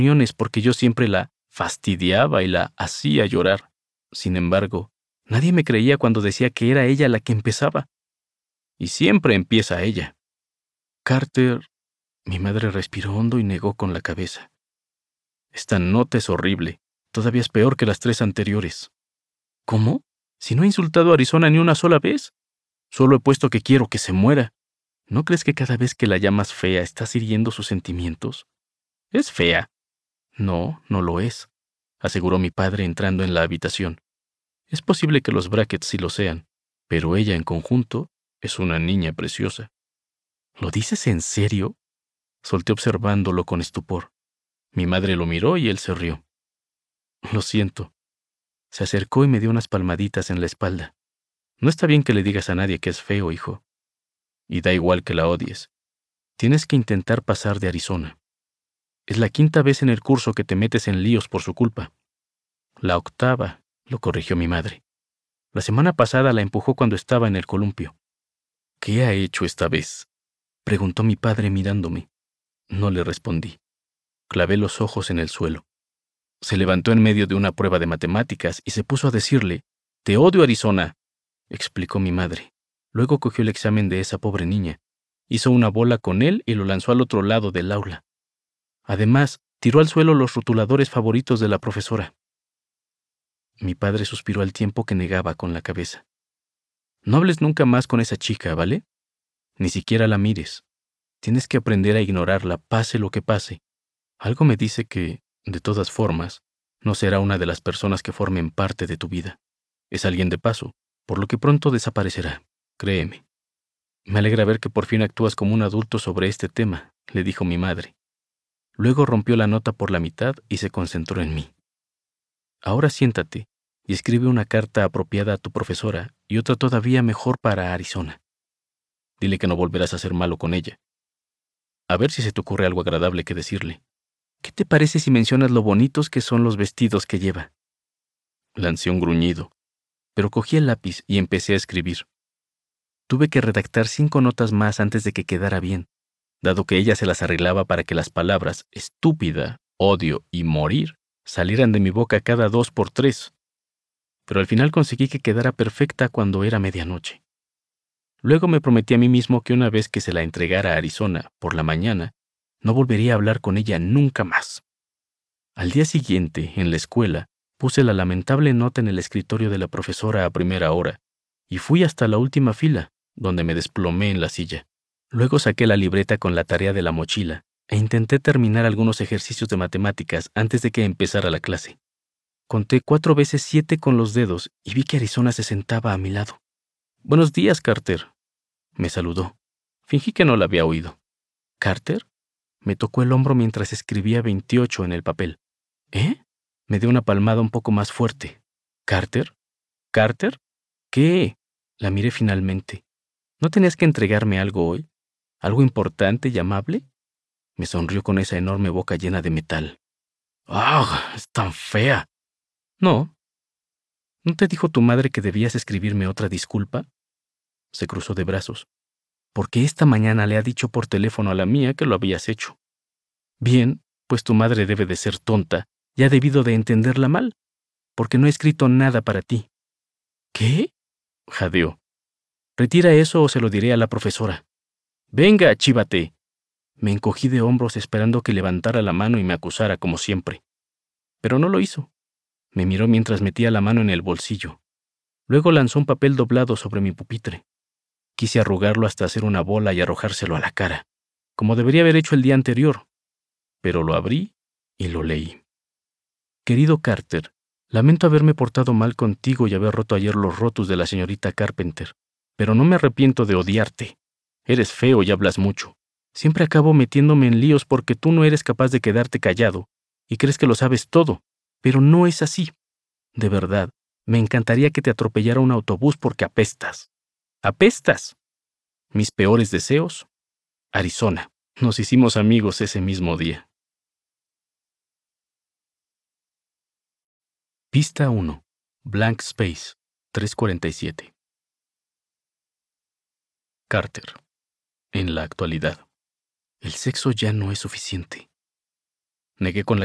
reuniones porque yo siempre la fastidiaba y la hacía llorar. Sin embargo, nadie me creía cuando decía que era ella la que empezaba. Y siempre empieza ella. Carter, mi madre respiró hondo y negó con la cabeza. Esta nota es horrible. Todavía es peor que las 3 anteriores. ¿Cómo? Si no he insultado a Arizona ni una sola vez. Solo he puesto que quiero que se muera. ¿No crees que cada vez que la llamas fea estás hiriendo sus sentimientos? Es fea. No, no lo es, aseguró mi padre entrando en la habitación. Es posible que los Brackets sí lo sean, pero ella en conjunto es una niña preciosa. ¿Lo dices en serio? Solté observándolo con estupor. Mi madre lo miró y él se rió. Lo siento. Se acercó y me dio unas palmaditas en la espalda. No está bien que le digas a nadie que es feo, hijo. Y da igual que la odies. Tienes que intentar pasar de Arizona. Es la 5ª vez en el curso que te metes en líos por su culpa. La 8ª, lo corrigió mi madre. La semana pasada la empujó cuando estaba en el columpio. ¿Qué ha hecho esta vez?, preguntó mi padre mirándome. No le respondí. Clavé los ojos en el suelo. Se levantó en medio de una prueba de matemáticas y se puso a decirle: «Te odio, Arizona», explicó mi madre. Luego cogió el examen de esa pobre niña, hizo una bola con él y lo lanzó al otro lado del aula. Además, tiró al suelo los rotuladores favoritos de la profesora. Mi padre suspiró al tiempo que negaba con la cabeza. No hables nunca más con esa chica, ¿vale? Ni siquiera la mires. Tienes que aprender a ignorarla, pase lo que pase. Algo me dice que, de todas formas, no será una de las personas que formen parte de tu vida. Es alguien de paso, por lo que pronto desaparecerá, créeme. Me alegra ver que por fin actúas como un adulto sobre este tema, le dijo mi madre. Luego rompió la nota por la mitad y se concentró en mí. Ahora siéntate y escribe una carta apropiada a tu profesora y otra todavía mejor para Arizona. Dile que no volverás a ser malo con ella. A ver si se te ocurre algo agradable que decirle. ¿Qué te parece si mencionas lo bonitos que son los vestidos que lleva? Lancé un gruñido, pero cogí el lápiz y empecé a escribir. Tuve que redactar 5 notas más antes de que quedara bien, dado que ella se las arreglaba para que las palabras estúpida, odio y morir salieran de mi boca cada 2 por 3. Pero al final conseguí que quedara perfecta cuando era medianoche. Luego me prometí a mí mismo que una vez que se la entregara a Arizona por la mañana, no volvería a hablar con ella nunca más. Al día siguiente, en la escuela, puse la lamentable nota en el escritorio de la profesora a primera hora y fui hasta la última fila, donde me desplomé en la silla. Luego saqué la libreta con la tarea de la mochila e intenté terminar algunos ejercicios de matemáticas antes de que empezara la clase. Conté 4 veces 7 con los dedos y vi que Arizona se sentaba a mi lado. «Buenos días, Carter», me saludó. Fingí que no la había oído. «¿Carter?», me tocó el hombro mientras escribía 28 en el papel. «¿Eh?», me dio una palmada un poco más fuerte. «¿Carter? ¿Carter? ¿Qué?», la miré finalmente. «¿No tenías que entregarme algo hoy? ¿Algo importante y amable?». Me sonrió con esa enorme boca llena de metal. «¡Ah! ¡Es tan fea!». «No. ¿No te dijo tu madre que debías escribirme otra disculpa?». Se cruzó de brazos. «Porque esta mañana le ha dicho por teléfono a la mía que lo habías hecho». «Bien, pues tu madre debe de ser tonta y ha debido de entenderla mal, porque no he escrito nada para ti». «¿Qué?», jadeó. «Retira eso o se lo diré a la profesora». «Venga, chívate». Me encogí de hombros esperando que levantara la mano y me acusara como siempre. Pero no lo hizo. Me miró mientras metía la mano en el bolsillo. Luego lanzó un papel doblado sobre mi pupitre. Quise arrugarlo hasta hacer una bola y arrojárselo a la cara, como debería haber hecho el día anterior. Pero lo abrí y lo leí. «Querido Carter, lamento haberme portado mal contigo y haber roto ayer los rotos de la señorita Carpenter, pero no me arrepiento de odiarte. Eres feo y hablas mucho. Siempre acabo metiéndome en líos porque tú no eres capaz de quedarte callado y crees que lo sabes todo, pero no es así. De verdad, me encantaría que te atropellara un autobús porque apestas. ¡Apestas! Mis peores deseos, Arizona». Nos hicimos amigos ese mismo día. Pista 1. Blank Space, 3:47. Carter. En la actualidad, el sexo ya no es suficiente. Negué con la